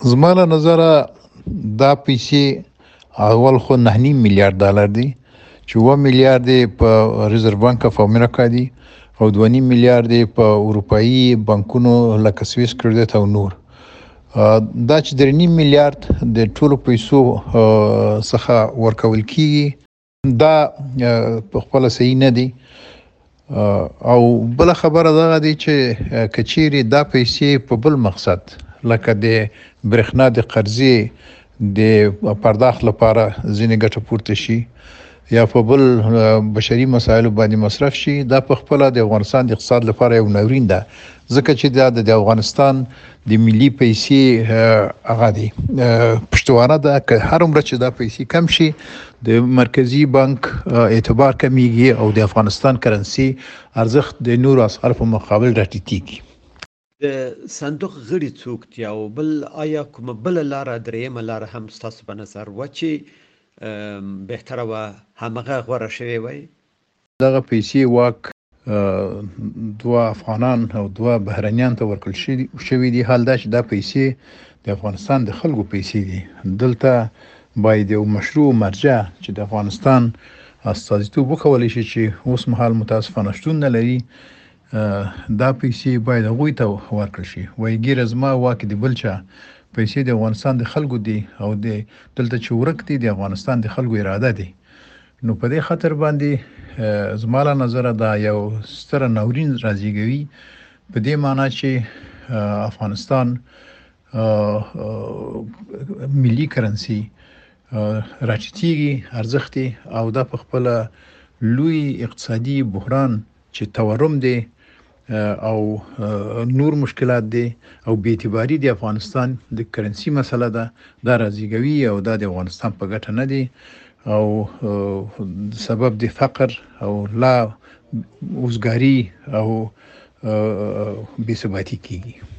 زما له نظره دا پیسې اول خو 9.5 میلیارډ ډالر دي چې 7 میلیارډ په ریزرو بانک اف امریکا دي او 2.5 میلیارډ په اروپאי بانکونو لکه سویس کریډټ او نور. دا چې 3.5 میلیارډ د ټولو پیسو څخه ورکول کیږي دا په خپل صحیح نه دي. او بل خبره دا دی چې کچيري دا پیسې په بل مقصد لکه د برېښنا د قرضې د پرداخت لپاره ځینې ګټه پورته شي یا په بل بشري مسایلو باندې مصرف شي، دا په خپل د افغانستان د اقتصاد لپاره یو ناورین ده، ځکه چې دا د افغانستان د ملي پیسې هغه دي پښتوانه ده که هر عمر چې دا پیسې کم شي د مرکزی بانک اعتبار کمیږي او د افغانستان کرنسي ارزښت د نورو اسعارو په مقابل راټیټیږي. د صندوق غړي څوک دي او بل آیا کومه بل لاره درېیمه لاره هم ستاسو په نظر و چې بهتره و همغه غوره شوی وای؟ دغه پیسې واک دوه افغانان او دوه بهرنیان ته ورکړل شوی دي. حال دا چې دا پیسې د افغانستان د خلکو پیسې دي. دلته باید یو مشروع مرجع چې د افغانستان استازیتوب وکولای شي چې اوس مهال متاسفانه شتون نه لري، دا پیسې باید هغوی ته ورکړل شي. وایي ګیره زما واک دی بل چا، پیسې د افغانستان د خلکو دي او د دلته چې ورک دي د افغانستان د خلکو اراده دي. نو په دې خاطر باندې زما له نظره دا یو ستره ناورین راځيږي په دې معنی چې افغانستان ملي کرنسي راټیټیږي ارزښت او دا په خپل لوی اقتصادي بحران چې تورم دی او نور مشکلات دي او بې اعتباري د افغانستان د کرنسي مسله ده، دا راځيږي او دا د افغانستان په ګټه نه دي او سبب د فقر او لا وزګاری او بې ثباتي کیږي.